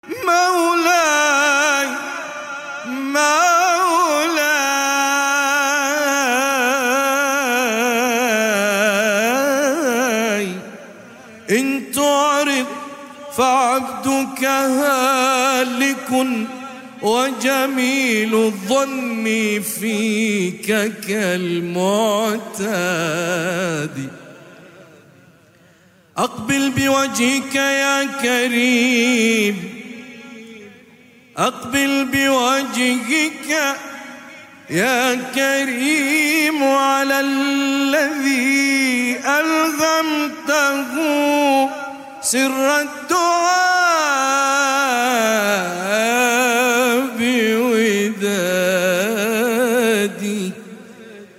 مولاي مولاي إن تعرض فعبدك هالك وجميل الظن فيك كالمعتاد. أقبل بوجهك يا كريم، أقبل بوجهك يا كريم على الذي ألهمته سر الدعاء